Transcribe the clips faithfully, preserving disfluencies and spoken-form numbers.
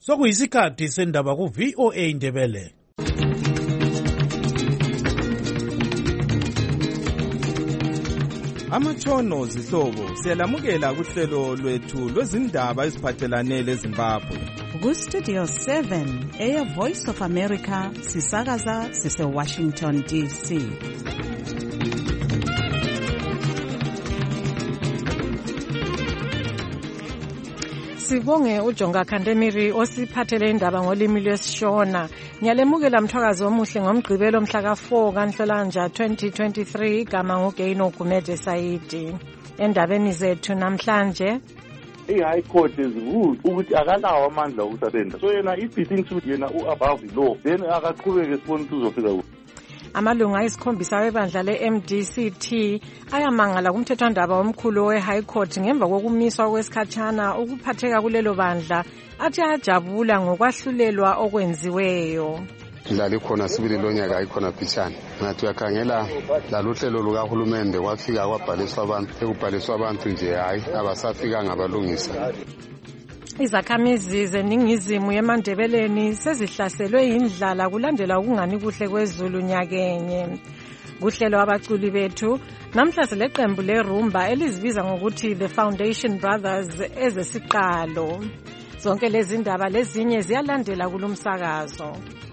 Sokuyisikhathi sendaba ku V O A Indebele. Amatshono zihlobo siyalamukela kuhlelo lwethu lwezindaba eziphathelane leZimbabwe. Ku Studio seven eya Voice of America sisakaza sise Washington D C. Sibonge uJonga Khandemiri osiphathele indaba ngolimi lwesiShona. Ngiyalemukela mthwakazi omuhle ngomgqibelo mhla ka four kaNhlolanja twenty twenty-three gama nguGaino Gumede Saidi. Endabeni zethu namhlanje i-High Court is ruled ukuthi akalawo amandla okususpenda. So yena if he thinks ukuthi yena u-above the law then akaqhubeke sibone ukuthi uzofika kuphi. Amalunga ayisikhombisa webandla le-M D C T ayamangala kumthethwandaba omkhulu we-High Court ngemva kokumiswa kwesikhatshana ukuphatheka kulelo bandla athi ajabula ngokwahlulelwa okwenziweyo. Lali khona sibili lonyaka ayikhona phishana ngathi uyakhangela laluhlelo lukahulumende kwafika kwabhaliswa abantu ekubhaliswa abantu nje hayi abasafika ngabalungisa. Izakhamizi zeningizimu yemandebeleni sezihlaselwe yindlala kulandela ukungani kuhle kwezulu nyakenye. Kuhlelo abaculi bethu namhla seleqembu lerumba elizibiza ngokuthi The Foundation Brothers ezesiqalo. Zonke lezi ndaba lezinye ziyalandela kulomsakazo.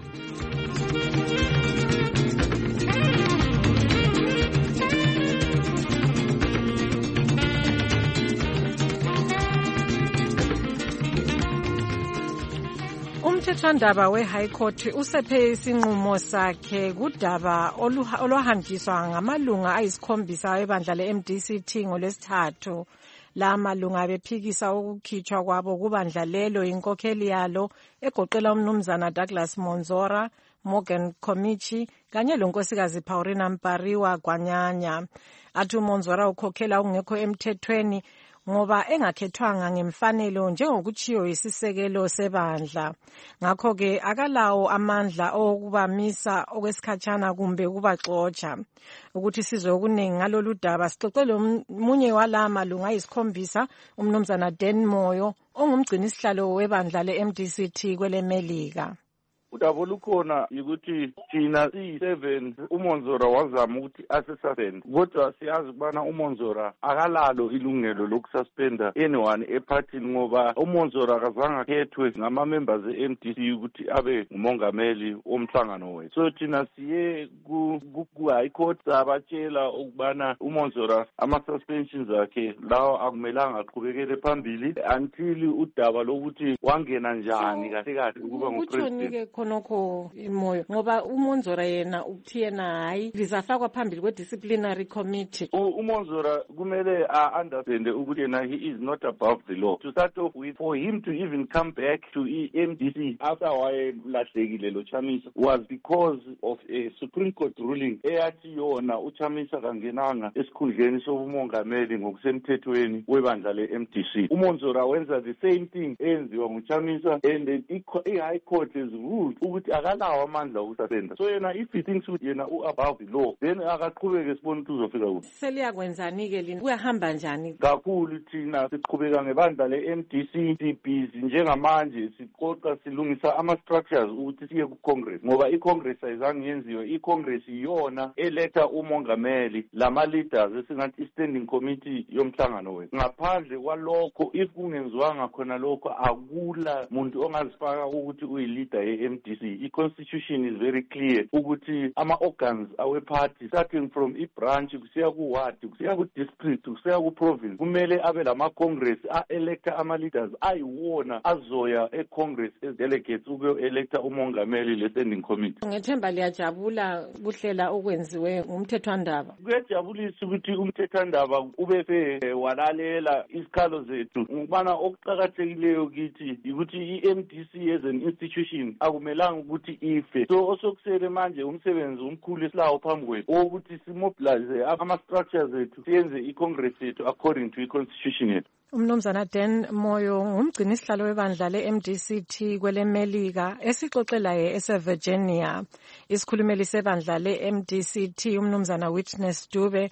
Umthethwandaba we-High Court usephe isinqumo sakhe kudaba olwahanjiswa ngamalunga ayisikhombisa ebandla le-M D C T ngolwesithathu. La malunga bephikisa ukukhitshwa kwabo kubandla lelo inkokheli yalo egoqela umnumzana Douglas Monzora, Morgan Komichi kanye lonkosikazi Paulina Mpariwa Gwanyanya. Athi uMonzora ukhokhela ungekho emthethweni ngoba engakhethwanga ngemfanelo njengokuchiyo isisekelo sebandla. Ngakho ke akalawo amandla okubamisa okwesikhatshana kumbe kubaxotsha. Ukuthi sizwe okuningi ngalolu daba sixoxele umunye wala malunga ayisikhombisa umnumzana Dan Moyo ongumgcini sihlalo webandla le-M D C T kwelemelika. Udaba olukhona ukuthi thina siyi-seven uMonzora wazama ukuthi ase-suspend kodwa siyazi ukubana uMonzora akalalo ilungelo lokususpenda anyone ephathini ngoba uMonzora akazange akhethwe ngama-members e-M D C ukuthi abe ngumongameli womhlangano wethu. So thina siye ku-High Court sabatshela ukubana uMonzora ama-suspensions akhe lawo akumelanga aqhubekele phambili until udaba lokuthi wangena njani kahle kahle ukuba ngupresident. Nokho imoyo ngoba uMonzora yena uthi yena hayi lizafakwa phambili kwe-disciplinary committee. uMonzora kumele a-understand ukuthi yena he is not above the law. To start off with, for him to even come back to E-M D C after wayelahlekile lo Chamisa was because of a Supreme Court ruling eyathi yona uChamisa kangenanga esikhundleni sobumongameli ngokusemthethweni webandla le-M D C. uMonzora wenza the same thing enziwa nguChamisa and i-High Court is ruled ukuthi akalawo amandla okususpenda. So yena if he thinks ukuthi yena u-above the law then akaqhubeke sibone ukuthi uzofika kuphi. Seliyakwenzani ke lini kuyahamba njani? Kakhulu thina siqhubeka ngebandla le-M D C sibhizi njengamanje siqoqa silungisa ama-structures ukuthi siye ku-Congress ngoba i-Congress ayizange yenziwe. I-Congress iyona eletha umongameli lama-leaders esingathi i-standing committee yomhlangano wethu. Ngaphandle kwalokho if kungenziwanga khona lokho akula muntu ongazifaka ukuthi uyi-leader ye-M D C. I-constitution is very clear ukuthi ama-organs awe-party starting from i-branch kusiya ku-ward kusiya ku-district kusiya ku-province kumele abe lama-congress a-electa ama-leaders ayiwona azoya e-congress as delegates ukuyo-electa umongameli le-standing committee. Ngethemba liyajabula kuhlela okwenziwe ngumthethwandaba. Kuyajabulisa ukuthi umthethwandaba ubese walalela isikhalo zethu ngubana okuqakathekileyo kithi ukuthi i-M D C as an institution akumelanga ukuthi ife. So osokusele manje umsebenzi umkhulu esilawo phambi kwethu ukuthi simobilize ama-structures ethu siyenze i-congress yethu according to i-constitution yethu. Umnumzana Dan Moyo ngumgcini isihlalo webandla le-M D C T kwelemelika esixoxelaye ese-Virginia. Isikhulumeli sebandla le-M D C T umnumzana Witness Dube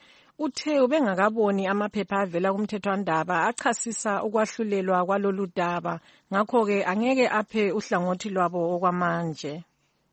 uthe ubengakaboni amaphepha avela kumthethwandaba achasisa ukwahlulelwa kwalolu daba, ngakho-ke angeke aphe uhlangothi lwabo okwamanje.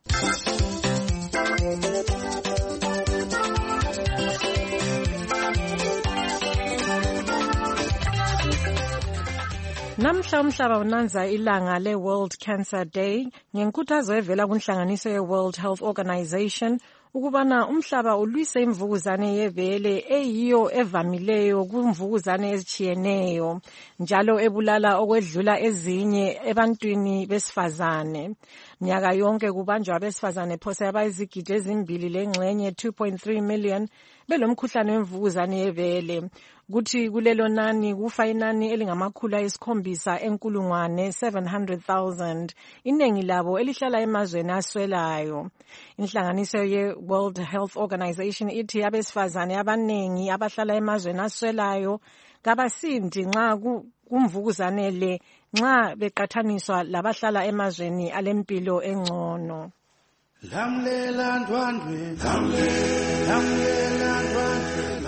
Namhla umhlaba unanza ilanga le-World Cancer Day ngenkuthazo evela kunhlanganiso ye-World Health Organization ukubana umhlaba ulwise imvukuzane yebele eyiyo evamileyo kumvukuzane ezitshiyeneyo njalo ebulala okwedlula ezinye ebantwini besifazane. Nyaka yonke kubanjwa abesifazane phose abayizigidi ezimbili lengxenye two point three million belomkhuhlane wemvukuzane yebele. Kuthi kulelo nani kufa inani elingamakhulu ayisikhombisa enkulungwane seven hundred thousand, iningi labo elihlala emazweni aswelayo. Inhlanganiso ye-World Health Organization ithi abesifazane abaningi abahlala emazweni aswelayo kabasindi nxa kumvukuzane le nxa beqathaniswa labahlala emazweni alempilo engcono. Lamlela ndwandwe, lamlela ndwandwe,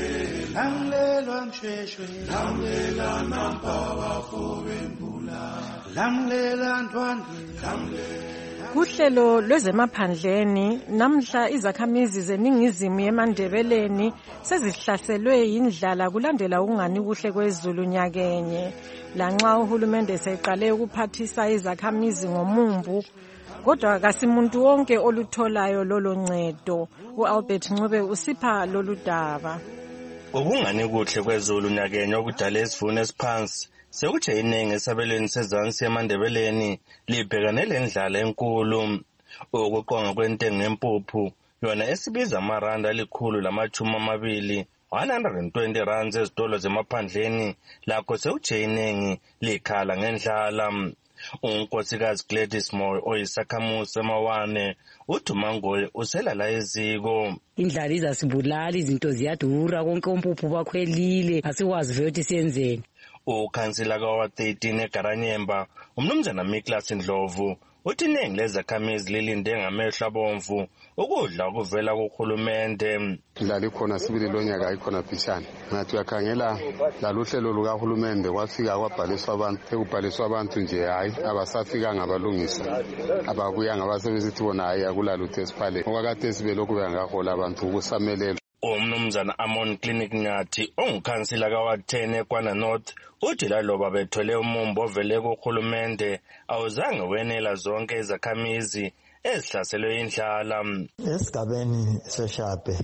lamlela mshweshwe, lamlela nampaba fobembula, lamlela ndwandwe, lamlela. Kuhlelo lwezemaphandleni namhla izakhamizi zeningizimu yemandebeleni sezihlaselwe yindlala kulandela ukungani kuhle kwezulu nyakenye. Lanxa uhulumende seqale ukuphathisa izakhamizi ngomumbu, kodwa kasimuntu wonke olutholayo lolo ncedo. U-Albert Ncube usipha lolu daba. Ukungani kuhle kwezulu nyakenye okudala isivuno esiphansi sekuthi iningi esabelweni sezansi emandebeleni libhekane lendlala enkulu. Ukuqonga kwentengo yempuphu yona esibiza amaranda alikhulu lamachumi amabili one hundred twenty rands ezitolo zemaphandleni lakho sekuthi iningi likhala ngendlala. Unkosikazi Gladys Moyo oyisakhamuzi emawane uthi uMangoye uselala eziko. Indlala izasibulala, izinto ziyadura, konke umpuphu bakhwelile, asikwazi vele ukuthi siyenzeni. Ukhansila kawa thirteen eGaranyemba umnumzana Miklas Ndlovu uthi iningi lezakhamizi lilinde ngamehlo abomvu ukudla okuvela kuhulumende. Indlala ikhona sibili lonyaka ikhona phishana. Ngathi uyakhangela laluhlelo lukahulumende kwafika kwabhaliswa abantu, ekubhaliswa abantu nje hayi abasafika ngabalungisa. Ababuya ngabasebenzisi bona hayi akulalutho esiphale. Okwakade sibe lokhu bengahola abantu ukusamelela. Umnumzana Amon Clinic Nyathi ongukhansila kawa ten eKwana North uthi laloba bethole umumbo ovele kuhulumende awuzange wenela zonke izakhamizi ezihlaselwe indlala. Esigabeni seShape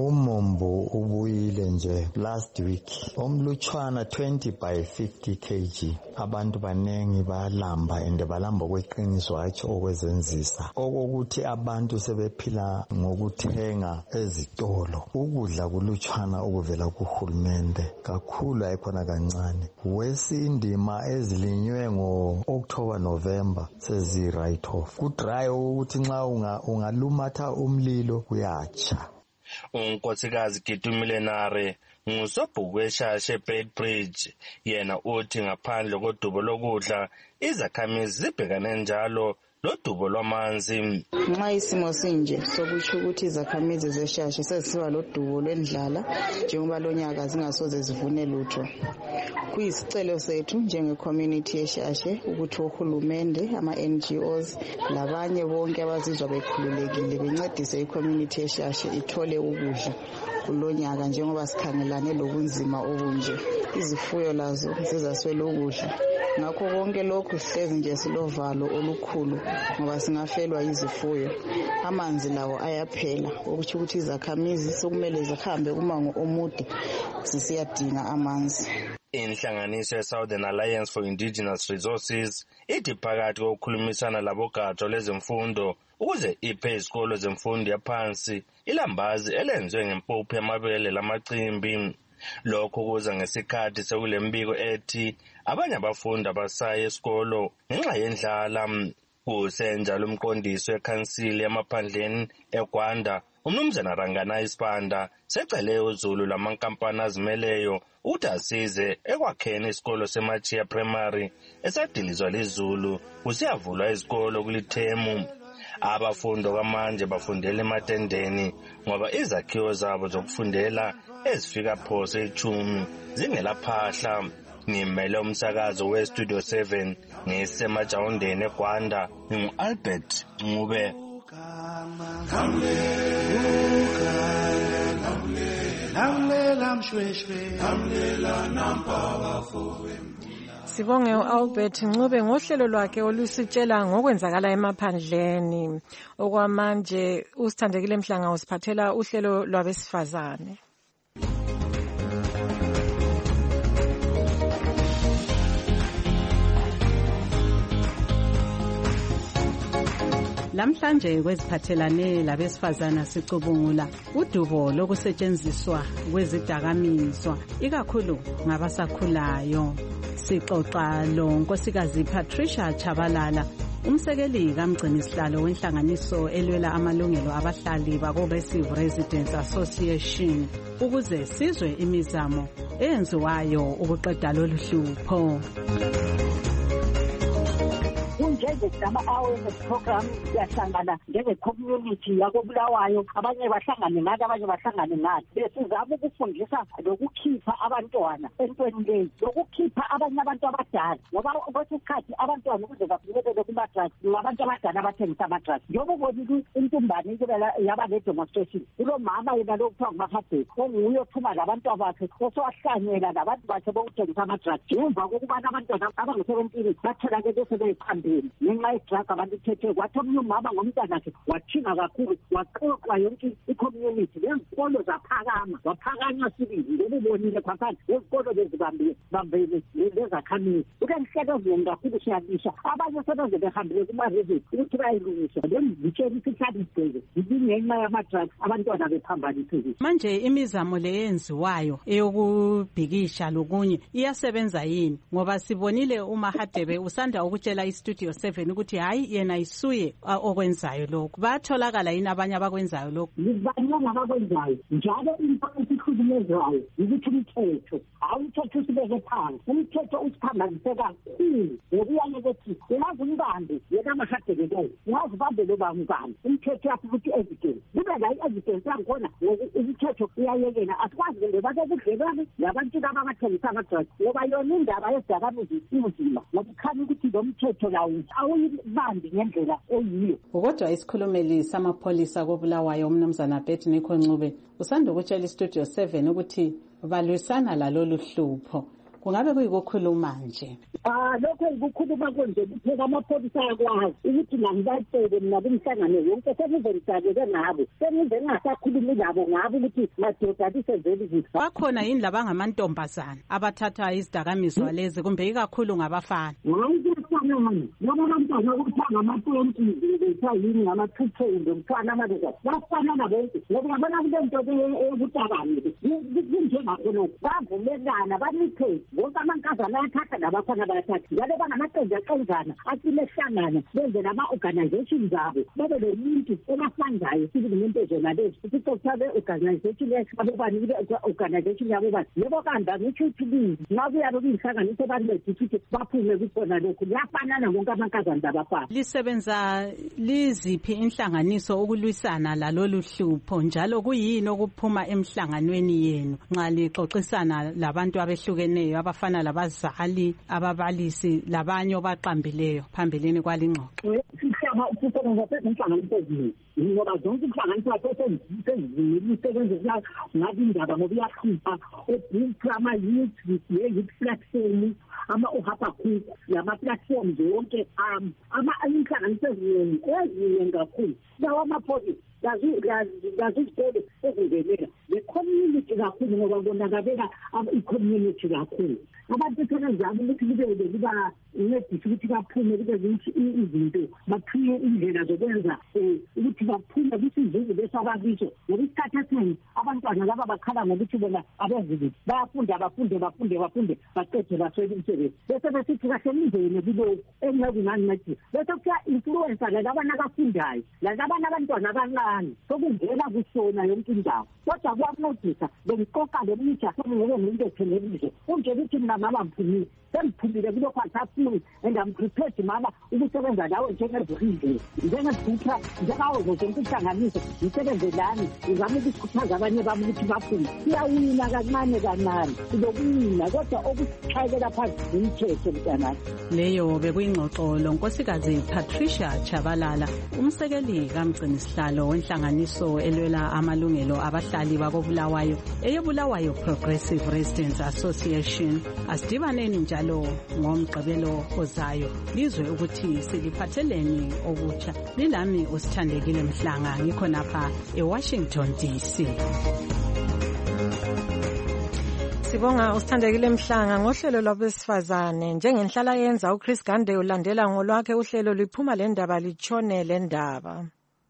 umumbo ubuyile nje last week omlutshwana twenty by fifty kilograms. Abantu banengi balamba ende balamba kweqiniso atsho okwezenzisa okokuthi abantu sebephila ngokuthenga ezitolo. Ukudla kulutshwana okuvela kuhulumende kakhulu ayikhona kancane. Wesindima ezilinywe ngo October November sezi write off. Ku dry ukuthi nxa ungalumatha umlilo uyatsha. Unkosikazi Gitumilenare ngusobhuku eshashe Bedbridge yena uthi ngaphandle kodubo lokudla izakhamizi zibhekane njalo lodubo lwamanzi. Nxa isimo sinje sokutsho ukuthi izakhamizi zeshashe sezisiba lodubo lwendlala njengoba lonyaka zingasoze zivune lutho. Kuyisicelo sethu njenge community yeshashe ukuthi uhulumende ama N G Os labanye bonke abazizwa bekhululekile bencedise icommunity yeshashe ithole ukudla kulonyaka njengoba sikhangelane lobunzima obunje. Izifuyo lazo zizaswela ukudla. Ngakho konke lokhu sihlezi nje silovalo olukhulu ngoba singafelwa izifuyo. Amanzi lawo ayaphela ukuthi ukuthi izakhamizi sokumele zihambe umango omude sisiyadinga amanzi. Inhlanganiso ye-Southern Alliance for Indigenous Resources ithi phakathi kokukhulumisana labogatsha lwezemfundo ukuze iphe izikolo zemfundo yaphansi ilambazi elenziwe ngempuphu yamabele lamacimbi. Lokho kuza ngesikhathi sekulembiko ethi abanye abafundi abasaya esikolo ngenxa yendlala. Kusenjalo umqondisi wekhansili yamaphandleni eGwanda umnumzana Rangana Isipanda secele uZulu lamankampani azimeleyo ukuthi asize ekwakheni isikolo seMachiya Primary esadilizwa liZulu kusiyavulwa izikolo kulithemu. Abafundi okwamanje bafundela ematendeni ngoba izakhiwo zabo zokufundela ezifika phose ithumi zingelaphahla. Ngimele umsakazo we-Studio seven ngisemajawundeni eGwanda, ngingu-Albert Ncube. Sibonge u-Albert Ncube ngohlelo lwakhe olusitshela ngokwenzakala emaphandleni. Okwamanje uSithandekile Mhlanga usiphathela uhlelo lwabesifazane. Lamhlanje kweziphathelane labesifazana sicubungula udubo lokusetshenziswa kwezidakamizwa ikakhulu ngabasakhulayo. Sixoxa lo Nkosikazi Patricia Chabalala, umsekeli kaMgcinisihlalo wenhlanganiso elwela amalungelo abahlali bako-Besive Residents Association, ukuze sizwe imizamo eyenziwayo ukuqeda lolu hlupho. Njengama-awareness program yahlangana njenge-community yakobulawayo, abanye bahlangane ngathi abanye bahlangane ngathi besizama ukufundisa lokukhipha abantwana entweni leyi, lokukhipha abanye abantu abadala ngoba kwesikhathi abantwana ukuze bafinyelele kuma-drugs ngabantu abadala abathengisa ama-drugs. Njengoba ubonile intumbane yaba ne-demonstration, kulomama yena lo kuthiwa nguMahadebe onguye ophuma labantu bakhe osowahlanyela labantu bakhe bokuthengisa ama-drugs. Ngemva kokubana abantwana abangu-seventeen batholakele sebeyiphambili ngenxa yedrag abantu thethe, kwathi omnye umama ngomntanakhe wathinga kakhulu, waqoqwa yonke i-community nezikolo zaphakama, waphakanywa sibili. Ngokubonile khwaphana nezikolo bezibambele lezakhamizi. Kuke ngihlelo ezinengi kakhulu siyabisha, abanye sebeze behambile kuma-revet ukuthi bayilungisa lenzitshela isihlali ibheke ngenxa yama-drugs abantwana bephambanisile. Manje imizamo le yenziwayo eyokubhikisha lokunye iyasebenza yini? Ngoba sibonile uMahadebe usanda ukutshela iStudio seven ukuthi hayi yena isuye okwenzayo lokho. Batholakala yini abanye abakwenzayo lokho? Ngibanye ngabakwenzayo njalo into esikhulumezayo ukuthi umthetho awumthetho usibeke phansi, umthetho usiphambanise kakhulu ngokuyaye ukuthi uyazi umbambe yena Mahadebe loyo, uyazi ubambe lo bangubani, umthetho yaphi ukuthi evidence kube la i-evidence yakhona umthetho uyayekela. Asikwazi nje babe budlelwane labantu ababathengisa ama-drugs ngoba yona indaba yezidakamizwa inzima ngoba ukhanya ukuthi lo mthetho lawo awuyibambi ngendlela eyiyo. Kodwa isikhulumeli samapholisa koBulawayo umnumzana Bethniko Ncube usanda ukutshela iStudio seven ukuthi balwisana lalolu hlupho. Kungabe kuyikukhuluma nje? Ah, lokho ukukhuluma konje kuphela amapholisa akwazi ukuthi ngibayitshele mina kumhlangano yonke sengizenzake ngabo. Sengize ngasakhuluma nabo ngabo ukuthi madoda lisezeli. Bakhona yini labangamantombazana abathatha izidakamizwa lezi kumbe ikakhulu ngabafana? Hayi, ngoba abantwana ukuthanga ama-twenty ngethayini ngama-two-ten ngomthwana amaleza bafana nabonke ngoba ngabona kule nto eyokutabane kunjengakho lokhu bavumelana baniphe bonke amankazana ayathatha nabafana bayathatha njalo bangamaqembu aqenzana acine ehlangana benze nama-organization zabo babe lomuntu ebafandayo sibili ngento zona lezi sicothabe organization abobani organization yabo bani yebo kanda ngitsho ukuthi ngabuyabe kuyihlanganiso baledi ukuthi baphume kukhona lokhu yafanana bonke amankazana zabafana. Lisebenza liziphi inhlanganiso ukulwisana lalolu hlupho njalo kuyini okuphuma emhlanganweni yenu nxa lixoxisana labantu abehlukeneyo abafana labazali, ababalisi labanye abaqambileyo phambilini kwalingxoxo? Sihlaba sisebenza sezinhlanganiso eziningi ngoba zonke inhlanganiso sezisebenzisa ngathi indaba ngoba iyahlupha ebhukha ama-youth ye-youth platform ama-uHabakkuk yama-platforms yonke ama-inhlanganiso eziningi eziningi kakhulu lawo amapholisa lazizikole ezingelela le-community kakhulu ngoba bonakabela i-community kakhulu. Abantu sebenzama ukuthi kubele kuba ncedisa ukuthi baphume kube zithi izinto baphiwe indlela zokwenza ukuthi baphuma kwisizwe besabakiso ngesikhathi esiningi abantwana laba bakhala ngokuthi bona abazizi bayafunda bafunde bafunde bafunde baqede baswele umsebenzi bese besithi kahle nizene kulokhu engingakungani nathi bese kuya influencer labana abafundayo labana abantwana abancane sokungena kusona yonke indawo kodwa kuyancedisa bengiqoqa le mitsha sengeke ngimuntu ephelelise unje ukuthi mina mama mphumile sengiphumile kulokho asaphuli and I'm prepared mama ukusebenza lawe njengezihle njengezikhutha njekawo zonke inhlanganiso ngisebenze lani ngizama ukukhuthaza abanye bami ukuthi baphume siyawina kancane kancane sizokuwina kodwa okuchayekela phansi imithetho mntwana leyo bekuyingxoxo lonkosikazi Patricia Chabalala umsekeli kamgcinisihlalo wenhlanganiso elwela amalungelo abahlali bakobulawayo eyobulawayo Progressive Residents Association. Asidibaneni njalo ngomgqibelo ozayo lizwe ukuthi siliphatheleni okutsha. Lilami usithandekile Mhlanga ngikho napha eWashington D C. Sibonga usithandekile Mhlanga ngohlelo lwabesifazane njengenhlala yenza uChris Gande ulandela ngolwakhe uhlelo liphuma le ndaba litshone le ndaba.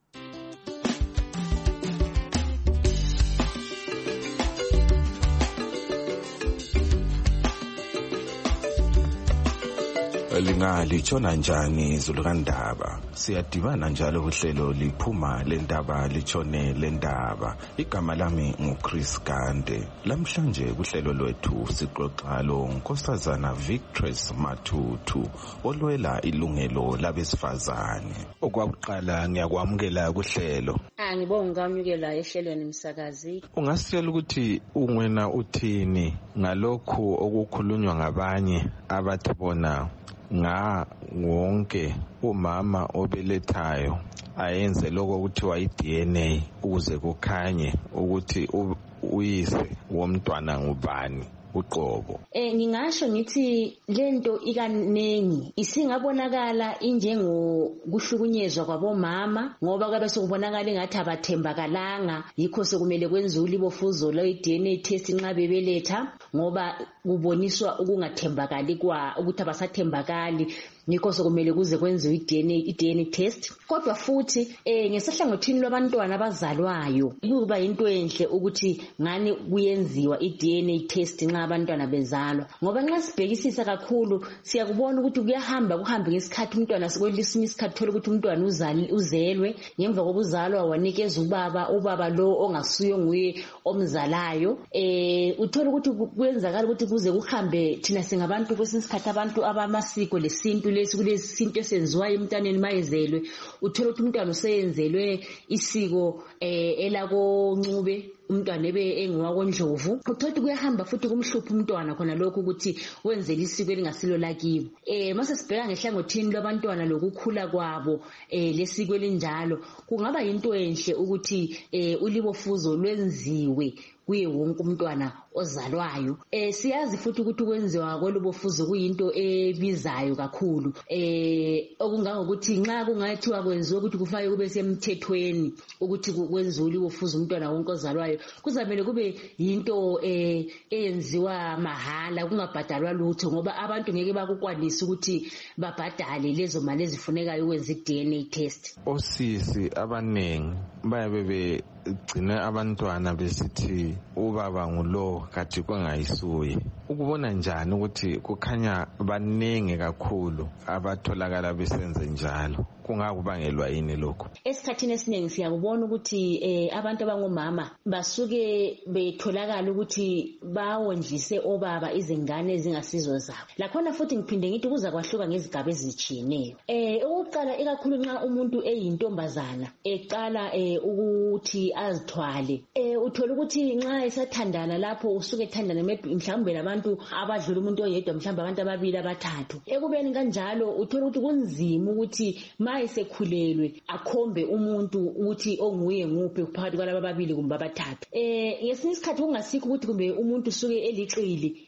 Lingalitshona njani izulu kaNdaba siyadibana njalo kuhlelo liphuma lendaba litshone lendaba. Igama lami nguChris Gande. Lamhlanje kuhlelo lwethu sixoxa lo Nkosazana Victress Matutu olwela ilungelo labesifazane. Okwakuqala ngiyakwamukela kuhlelo. Angibonga ngamukela ehlelweni msakazi. Ungasitshela ukuthi ungwena uthini ngalokhu okukhulunywa ngabanye abathi bona nga wonke umama obelethayo ayenze lokho kuthiwa i-D N A ukuze kukhanye ukuthi uyise womntwana ngubani uqobo? Eh ngingasho ngithi lento ikanengi isingabonakala injengo kuhlukunyezwa kwabomama ngoba kabe sokubonakala engathi abathembakalanga yikho sokumele kwenziwe libofuzo lo i-D N A test nxa bebeletha ngoba kuboniswa ukungathembakali kwa ukuthi abasathembakali yikho sokumele kuze kwenziwe i-D N A i-D N A test. Kodwa futhi eh ngesahlangothini lwabantwana abazalwayo kuba into enhle ukuthi ngani kuyenziwa i-D N A test nxa abantwana bezalwa ngoba nxa sibhekisisa kakhulu siyakubona ukuthi kuyahamba kuhambe ngesikhathi umntwana sikwelisini isikhathi thola ukuthi umntwana uzali uzelwe ngemva kokuzalwa wanikeza ubaba ubaba lo ongasuyo nguye omzalayo eh uthola ukuthi kwenzakala ukuthi kuze kuhambe thina singabantu kwesinye isikhathi abantu abamasiko lesintu lesi kulesi sinto esenziwayo emntaneni mayezelwe uthola ukuthi umntwana useyenzelwe isiko eh elako Ncube umntwana ebe engiwakondlovu uthola ukuthi kuyahamba futhi kumhlupha umntwana khona lokho ukuthi wenzele isiko elingasilo lakibo. Eh mase sibheka ngehlangothini labantwana lokukhula kwabo eh lesiko elinjalo kungaba into enhle ukuthi eh ulibofuzo lwenziwe kuye wonke umntwana ozalwayo. Eh siyazi futhi ukuthi kwenziwa kwalobofuzo kuyinto ebizayo kakhulu eh okungangokuthi nxa kungathiwa kwenziwa ukuthi kufanele kube semthethweni ukuthi kwenziwe libofuzo umntwana wonke ozalwayo kuzamele kube yinto eh eyenziwa mahala kungabhadalwa lutho ngoba abantu ngeke bakukwanisa ukuthi babhadale lezo mali ezifunekayo ukwenza i-D N A test. Osisi abanengi bayabe begcina abantwana besithi ubaba ngulo kathi kwangayisuye. Ukubona njani ukuthi kukhanya banenge kakhulu abatholakala besenze njalo? Kungakubangelwa yini lokho? Esikhathini esiningi siyakubona ukuthi eh abantu abangomama basuke betholakala ukuthi bawondlise obaba izingane ezingasizo zabo. Lakhona futhi ngiphinde ngithi kuza kwahluka ngezigaba ezijiyeneyo. Eh ukuqala ikakhulu nxa umuntu eyintombazana eqala eh ukuthi azithwale eh uthola ukuthi nxa esathandana lapho usuke ethandana mhlawumbe labantu abadlula umuntu oyedwa mhlawumbe abantu ababili abathathu. Ekubeni kanjalo uthola ukuthi kunzima ukuthi esekhulelwe akhombe umuntu ukuthi onguye nguphi phakathi kwalabo babili kumbe abathathu. Eh ngesinye isikhathi kungasikho ukuthi kumbe umuntu suke eliqili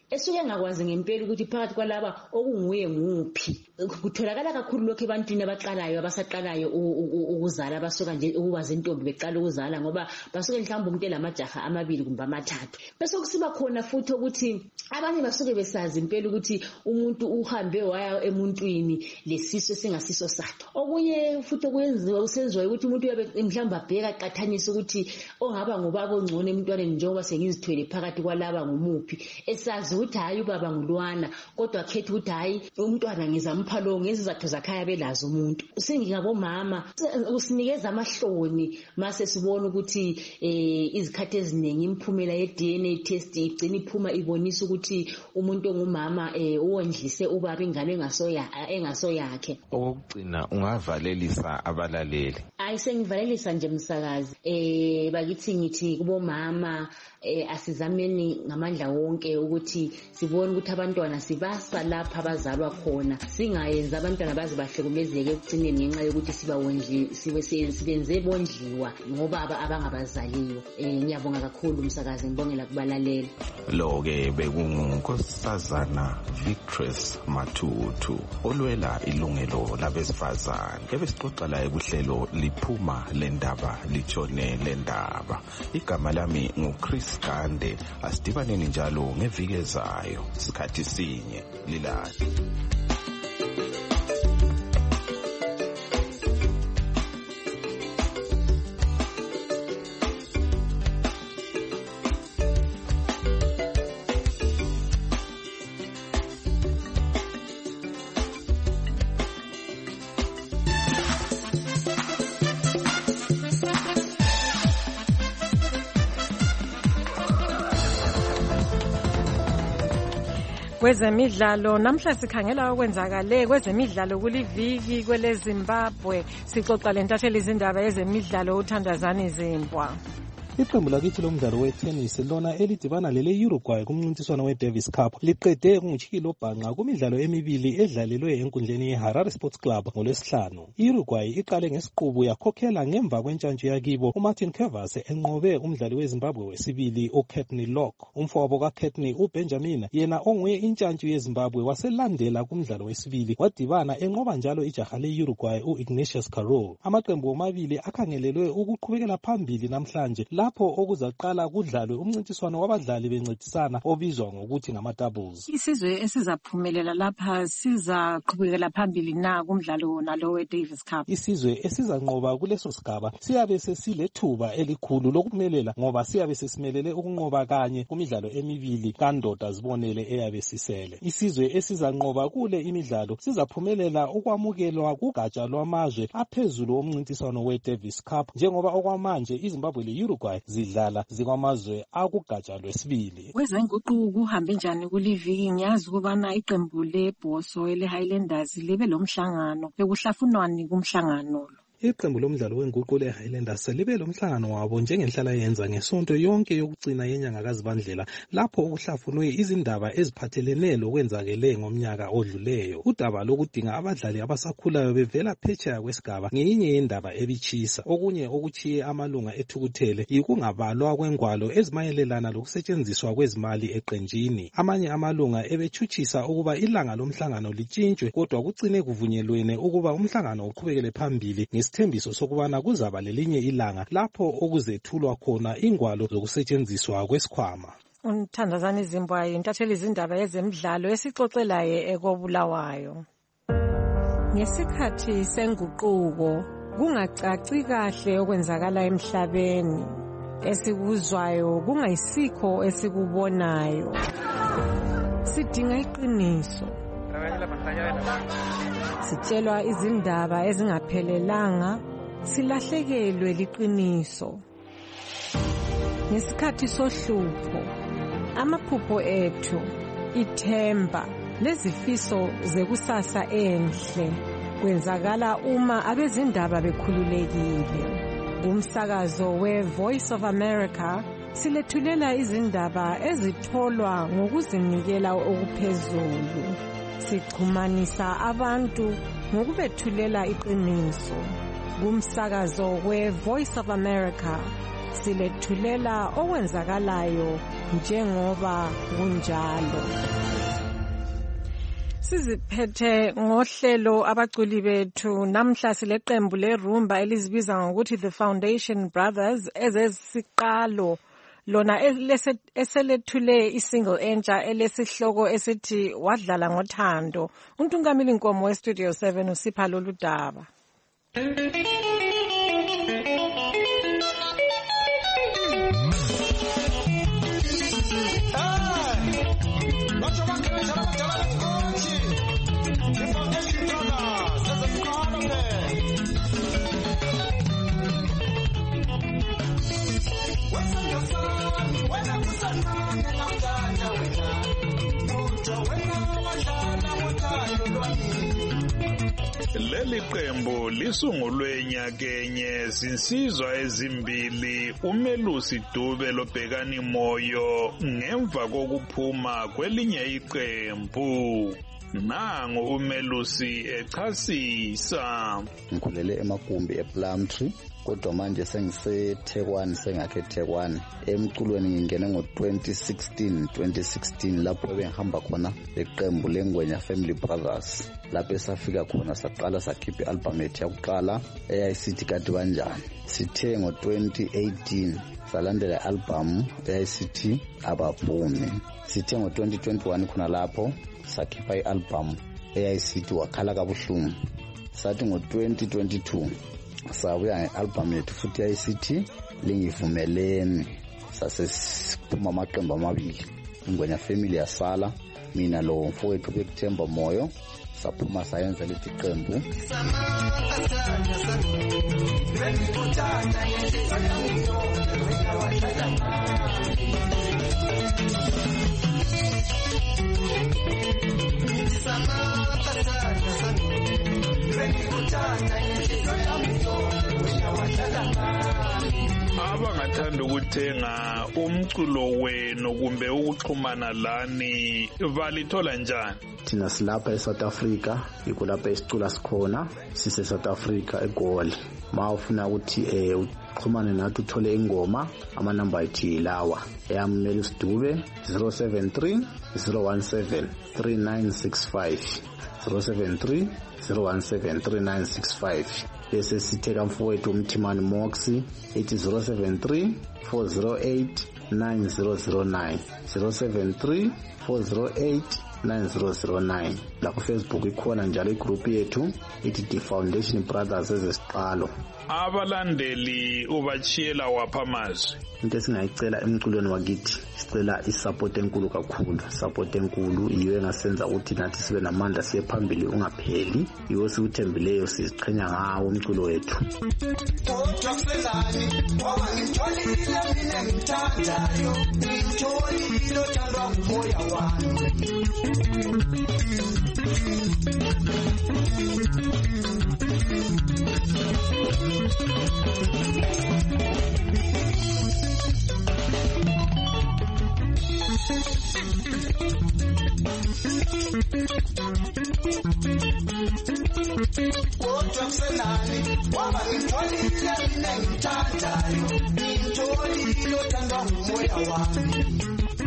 esuke engakwazi ngempela ukuthi phakathi kwalaba okunguye nguphi. Kutholakala kakhulu lokho ebantwini abaqalayo abasaqalayo ukuzala abasuka nje ukuba zintombi beqala ukuzala ngoba basuke mhlawumbe umuntu elamajaha amabili kumbe amathathu. Bese kusiba khona futhi ukuthi abanye basuke besazi impela ukuthi umuntu uhambe waya emuntwini lesiso singasiso sakhe. Okunye futhi okwenziwa usenziwa ukuthi umuntu uyabe mhlawumbe abheka qathanisa ukuthi ongaba ngubaba ongcono emntwaneni njengoba sengizithwele phakathi kwalaba ngumuphi. Esazi ukuthi hayi ubaba ngulwana kodwa akhetha ukuthi hayi umntwana ngizamupha lo ngezizathu zakhaya belazo umuntu. Singingabomama usinikeza amahloni mase sibona ukuthi eh izikhathi eziningi imphumela ye D N A test igcina iphuma ibonisa ukuthi umuntu ongumama eh uwondlise ubaba ingane engasoya engasoyakhe. Okugcina ungavalelisa abalaleli. Ayi sengivalelisa nje msakazi eh bakithi ngithi kubomama eh asizameni ngamandla wonke ukuthi sibone ukuthi abantwana sibasa lapha abazalwa khona singayenza abantwana bazi bahlekumezeke ekugcineni ngenxa yokuthi sibawondli sibe sibenze bondliwa ngoba abangabazaliyo. Eh ngiyabonga kakhulu umsakazi ngibongela kubalalela. Lo ke bekungunkosazana Victress Matutu olwela ilungelo labesifazane ebesixoxa la ekuhlelo liphuma lendaba litshone lendaba. Igama lami nguChris Kande. Asidibaneni njalo ngeviki ezayo isikhathi sinye lilahle. Kwezemidlalo namhla sikhangela okwenzakale kwezemidlalo kuliviki kwele Zimbabwe. Sixoxa lentatheli izindaba yezemidlalo uThandazani Zimbwa. Iqembu lakithi lomdlalo wetennis lona elidibana lele Uruguay kumncintiswano weDavis Cup liqede kungutshikilo bhanqa kumidlalo emibili edlalelwe enkundleni yeHarare Sports Club ngolwesihlanu. Uruguay iqale ngesiqubu yakhokhela ngemva kwentshantshu yakibo uMartin Kevas enqobe umdlali weZimbabwe wesibili uKetney Locke. Umfowabo kaKetney uBenjamin yena onguye intshantshu yeZimbabwe waselandela kumdlalo wesibili wadibana enqoba njalo ijaha le-Uruguay uIgnatius Carroll. Amaqembu omabili akhangelelwe ukuqhubekela phambili namhlanje lapho okuzaqala kudlalwe umncintiswano wabadlali bencedisana obizwa ngokuthi ngama-doubles. Isizwe esizaphumelela lapha sizaqhubekela phambili na kumdlalo nalo weDavis Cup. Isizwe esizanqoba kuleso sigaba siyabe sesilethuba elikhulu lokuphumelela ngoba siyabe sesimelele ukunqoba kanye kumidlalo emibili kandoda zibonele eyabe sisele. Isizwe esizanqoba kule imidlalo sizaphumelela ukwamukelwa kugatsha lwamazwe aphezulu omncintiswano weDavis Cup njengoba okwamanje iZimbabwe le-Uruguay zidlala zikwamazwe akugatsha lwesibili. Kwezenguquko kuhambe njani kuliviki? Ngiyazi ukubana iqembu lebhoso ele-Highlanders libe lomhlangano ekuhlafunwani kumhlangano lo. Iqembu lomdlalo wenguquko le-Highlanders libe lomhlangano wabo njengenhlala yenza ngesonto yonke yokugcina yenyanga kaZibandlela lapho okuhlafunwe izindaba eziphathelene lokwenzakele ngomnyaka odluleyo. Udaba lokudinga abadlali abasakhulayo bevela phetsheya kwesigaba ngeyinye yendaba ebitshisa. Okunye okuchiye amalunga ethukuthele yikungabalwa kwengwalo ezimayelelana lokusetshenziswa kwezimali eqenjini. Amanye amalunga ebechutshisa ukuba ilanga lomhlangano litshintshwe kodwa kucine kuvunyelwene ukuba umhlangano uqhubekele phambili isithembiso sokubana kuzaba lelinye ilanga lapho okuzethulwa khona ingwalo zokusetshenziswa kwesikhwama. uThandazani Zimbwa intatheli izindaba yezemidlalo esixoxelaye ekobulawayo. Ngesikhathi senguquko kungacaci kahle okwenzakala emhlabeni, esikuzwayo kungayisikho esikubonayo. Sidinga iqiniso. Sitshelwa izindaba ezingaphelelanga, silahlekelwe liqiniso. Ngesikhathi sohlupho, amaphupho ethu, ithemba, lezifiso zekusasa enhle kwenzakala uma abezindaba bekhululekile. Umsakazo we-Voice of America silethulela izindaba ezitholwa ngokuzinikela okuphezulu. Sichumanisa abantu ngokubethulela iqiniso. Kumsakazo we-Voice of America silethulela okwenzakalayo njengoba kunjalo. Siziphethe ngohlelo abaculi bethu namhla sileqembu lerumba elizibiza ngokuthi The Foundation Brothers ezesiqalo lona eselethule isingle entsha elesihloko esithi wadlala ngothando. Untungamili Nkomo we Studio seven usipha lolu daba. Leli qembu lisungulwe nyakenye zinsizwa ezimbili uMelusi Dube loBhekani Moyo ngemva kokuphuma kwelinye iqembu. Nangu uMelusi echasisa. Ngikhulele eMagumbi ePlumtree kodwa manje sengiseThekwani sengakhe Thekwani. Emculweni ngingene ngo twenty sixteen twenty sixteen lapho bengihamba khona leqembu leNgwenya Family Brothers. Lapho esafika khona saqala sakhipha i-album ethu yokuqala eyayisithi kade kanjani. Sithe ngo twenty eighteen salandela i-album eyayisithi Abavumi. Sithe ngo twenty twenty-one khona lapho sakhipha i-album eyayisithi Wakhala Kabuhlungu. Sathi ngo twenty twenty-two sabuya nge-album yethu futhi eyayisithi Lingivumeleni. Sase siphuma amaqembu amabili, Ingwenya Family yasala, mina lo mfowethu bekuthemba Moyo saphuma sayenza leti qembu. Abangathanda ukuthenga umculo wenu kumbe ukuxhumana lani balithola njani? Thina silapha eSouth Africa, ikulapha esicula sikhona, sise South Africa eGoli. Ma ufuna ukuthi eh uxhumane nathi uthole ingoma, ama number ethi lawa. Eyami Melusi Dube zero seven three zero one seven three nine six five zero seven three zero one seven three nine six five. Bese sitheka mfowethu uMthimani Moxi ethi zero seven three four zero eight nine zero zero nine zero seven three four zero eight nine zero zero nine. La ku Facebook ikhona njalo igroup yethu ethi The Foundation Brothers ezesiqalo. Abalandeli ubachiyela wapha amazwi. Into esingayicela emculweni wakithi sicela isupport enkulu kakhulu. Support enkulu iyo engasenza ukuthi nathi sibe namandla siye phambili ungapheli. Yiwo sikuthembileyo siziqhenya ngawo umculo wethu. Kodwa kuselani ngoba ngitholile mina ngithandayo, ngitholile othandwa ngumoya wami. Kodwa kuselani ngoba ngitholile mina ngithandayo, ngitholile othandwa ngumoya wami.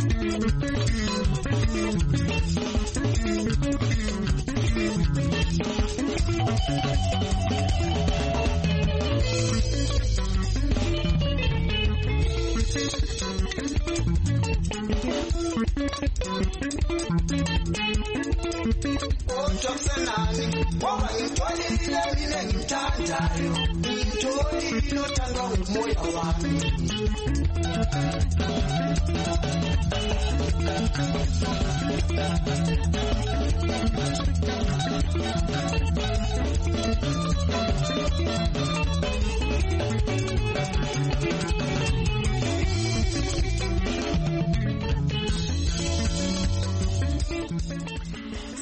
Kodwa kuselani ngoba ngitholile mina ngithandayo, ngitholile othandwa ngumoya wami.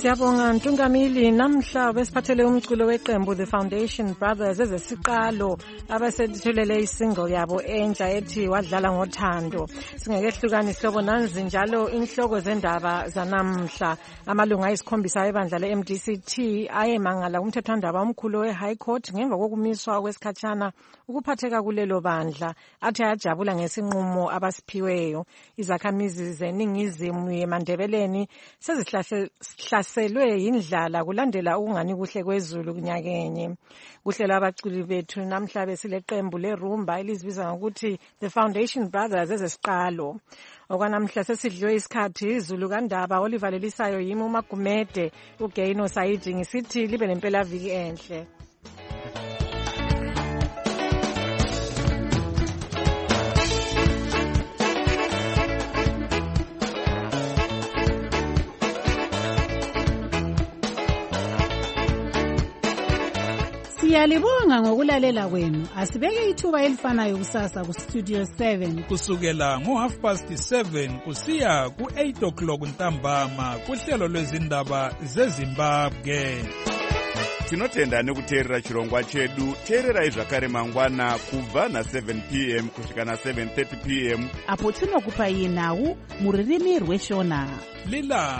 Siyabonga Ntungamili. Namhla besiphathele umculo weqembu The Foundation Brothers ezesiqalo abasethulele isingle yabo entsha ethi wadlala ngothando. Singekehlukani sihlobo nanzi njalo inhloko zendaba zanamhla. Amalunga ayisikhombisa ebandla le-M D C T ayemangala umthethwandaba omkhulu we-High Court ngemva kokumiswa kwesikhatshana ukuphatheka kulelo bandla athi ayajabula ngesinqumo abasiphiweyo. Izakhamizi zeningizimu yeMandebeleni sezihlaselwe yindlala kulandela ukungani kuhle kwezulu kunyakenye. Kuhlela abaculi bethu namhla besileqembu lerumba elizibiza ngokuthi The Foundation Brothers ezesiqalo. Okwanamhla sesidliwe isikhathi izulu kandaba olivalelisayo yimi uMagumede uGaino Saidi ngisithi libe lempela viki enhle. Siyalibonga ngokulalela kwenu. Asibeke ithuba elifanayo kusasa ku Studio seven kusukela ngo half past seven kusiya ku eight o'clock ntambama kuhlelo lwezindaba zeZimbabwe. Tinotenda nekuteerera chirongwa chedu. Teererai zvakare mangwana kubva na seven p m kusvika na seven thirty p m apo tinokupai nhau muririmi rweshona. Lila